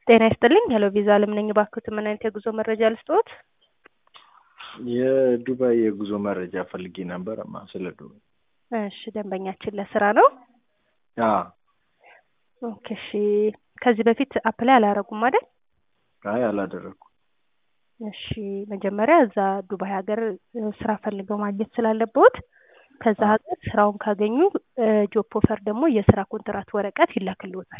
ጤና ይስጥልኝ ሄሎ ቪዛ አለም ነኝ ባክዎት ምን አይነት የጉዞ መረጃ ልስጥዎት? የዱባይ የጉዞ መረጃ ፈልጌ ነበርማ ስለ ዱባይ። እሺ ደንበኛችን ለስራ ነው? አዎ። ኦኬ እሺ ከዚህ በፊት አፕላይ አላረጉም አይደል? አይ አላደረኩም። እሺ መጀመሪያ እዛ ዱባይ ሀገር ስራ ፈልገው ማግኘት ስላለብዎት ከዛ ሀገር ስራውን ካገኙ ጆብ ኦፈር ደግሞ የስራ ኮንትራት ወረቀት ይላክልዎታል።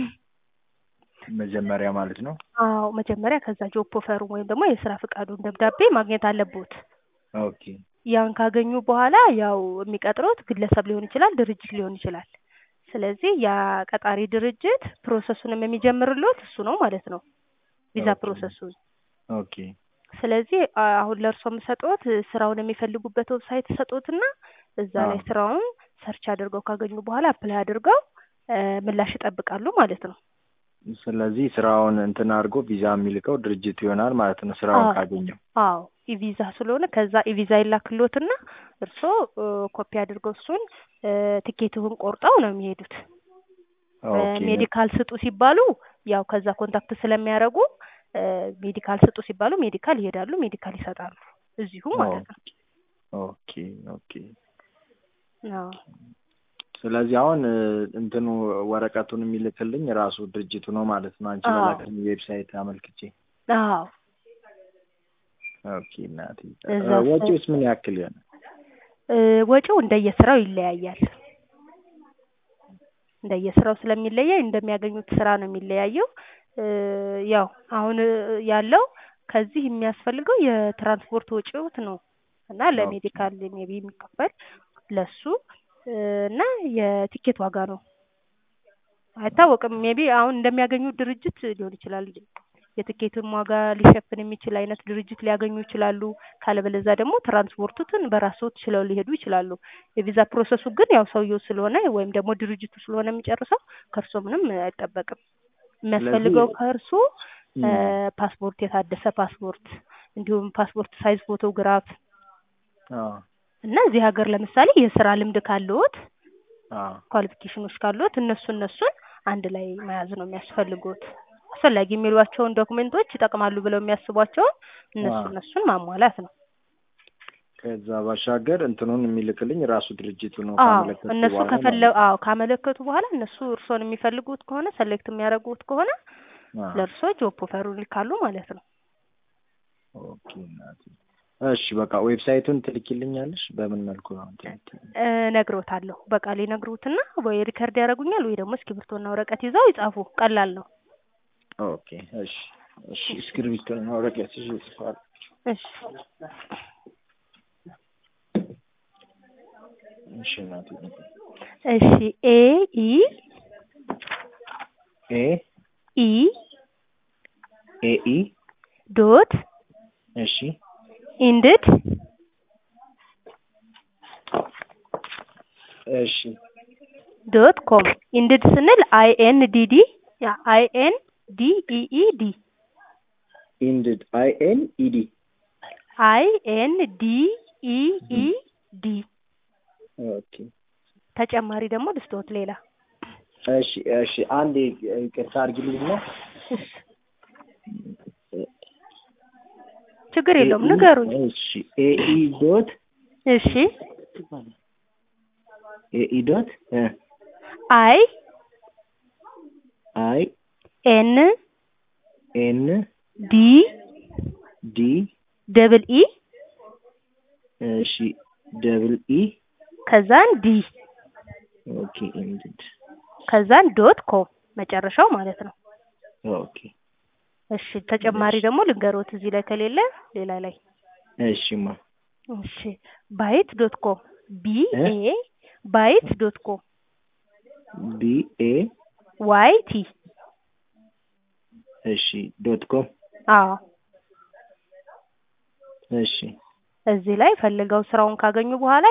መጀመሪያ ማለት ነው? አዎ መጀመሪያ ከዛ ጆብ ኦፈሩ ወይም ደግሞ የስራ ፍቃዱን ደብዳቤ ማግኘት አለብዎት። ኦኬ። ያን ካገኙ በኋላ ያው የሚቀጥሩት ግለሰብ ሊሆን ይችላል ድርጅት ሊሆን ይችላል። ስለዚህ ያ ቀጣሪ ድርጅት ፕሮሰሱንም የሚጀምርልዎት እሱ ነው ማለት ነው። ቪዛ ፕሮሰሱን። ኦኬ። ስለዚህ አሁን ለእርሶ የምሰጥዎት ስራውን የሚፈልጉበት ዌብሳይት ሰጥዎትና እዛ ላይ ስራውን ሰርች አድርገው ካገኙ በኋላ አፕላይ አድርገው ምላሽ ይጠብቃሉ ማለት ነው። ስለዚህ ስራውን እንትን አድርጎ ቪዛ የሚልከው ድርጅት ይሆናል ማለት ነው ስራውን ካገኘው። አዎ ኢቪዛ ስለሆነ ከዛ ኢቪዛ ይላክልዎትና እርሶ ኮፒ አድርገው እሱን ቲኬቱን ቆርጠው ነው የሚሄዱት። ሜዲካል ስጡ ሲባሉ ያው ከዛ ኮንታክት ስለሚያደርጉ ሜዲካል ስጡ ሲባሉ ሜዲካል ይሄዳሉ ሜዲካል ይሰጣሉ እዚሁ ማለት ነው። ኦኬ ኦኬ። አዎ። ስለዚህ አሁን እንትኑ ወረቀቱን የሚልክልኝ ራሱ ድርጅቱ ነው ማለት ነው አንቺ በላክልኝ ዌብሳይት አመልክቼ? አዎ። ኦኬ እናቴ ወጪውስ ምን ያክል ይሆናል? ወጪው እንደየስራው ይለያያል። እንደየስራው ስለሚለያይ እንደሚያገኙት ስራ ነው የሚለያየው። ያው አሁን ያለው ከዚህ የሚያስፈልገው የትራንስፖርት ወጪዎት ነው እና ለሜዲካል ሜቢ የሚከፈል ለሱ እና የቲኬት ዋጋ ነው። አይታወቅም ሜቢ አሁን እንደሚያገኙት ድርጅት ሊሆን ይችላል። የቲኬቱን ዋጋ ሊሸፍን የሚችል አይነት ድርጅት ሊያገኙ ይችላሉ። ካለበለዛ ደግሞ ትራንስፖርቱን በራስዎት ችለው ሊሄዱ ይችላሉ። የቪዛ ፕሮሰሱ ግን ያው ሰውየው ስለሆነ ወይም ደግሞ ድርጅቱ ስለሆነ የሚጨርሰው ከእርሶ ምንም አይጠበቅም። የሚያስፈልገው ከእርሱ ፓስፖርት የታደሰ ፓስፖርት እንዲሁም ፓስፖርት ሳይዝ ፎቶግራፍ እና እዚህ ሀገር ለምሳሌ የስራ ልምድ ካለዎት ኳሊፊኬሽኖች ካለዎት እነሱን አንድ ላይ መያዝ ነው የሚያስፈልጉት። አስፈላጊ የሚሏቸውን ዶክመንቶች ይጠቅማሉ ብለው የሚያስቧቸውን እነሱን ማሟላት ነው። ከዛ ባሻገር እንትኑን የሚልክልኝ ራሱ ድርጅቱ ነው ካመለከቱ እነሱ ካመለከቱ በኋላ እነሱ እርሶን የሚፈልጉት ከሆነ ሰሌክት የሚያደርጉት ከሆነ ለእርሶ ጆብ ኦፈሩን ይልካሉ ማለት ነው። ኦኬ እናቴ እሺ በቃ ዌብሳይቱን ትልኪልኛለሽ በምን መልኩ ነው እነግሮታለሁ በቃል ይነግሩትና ወይ ሪከርድ ያደርጉኛል ወይ ደግሞ እስክሪብቶና ወረቀት ይዘው ይጻፉ ቀላል ነው። ኦኬ እሺ እሺ እስክሪብቶና ወረቀት ይዘው ይጻፋሉ። እሺ እሺ እናቴ እሺ ኤ ዶት እሺ ኢንድድ እሺ ዶት ኮም ኢንድድ ስንል INDD ኢንድድ INDEED ኦኬ። ተጨማሪ ደግሞ ልስጥዎት ሌላ? እሺ እሺ አንዴ ይቅርታ አድርጊልኝና ችግር የለውም ንገሩኝ። እሺ ኤኢ ዶት እሺ ኤኢ ዶት አይ ኤን ዲ ደብል ኢ እሺ ደብል ኢ ከዛን ዲ ኦኬ ኢንድድ ከዛን ዶት ኮም መጨረሻው ማለት ነው። ኦኬ እሺ ተጨማሪ ደግሞ ልንገሮት እዚህ ላይ ከሌለ ሌላ ላይ። እሺማ እሺ byte.com byte.com BAYT እሺ .com አዎ እሺ እዚህ ላይ ፈልገው ስራውን ካገኙ በኋላ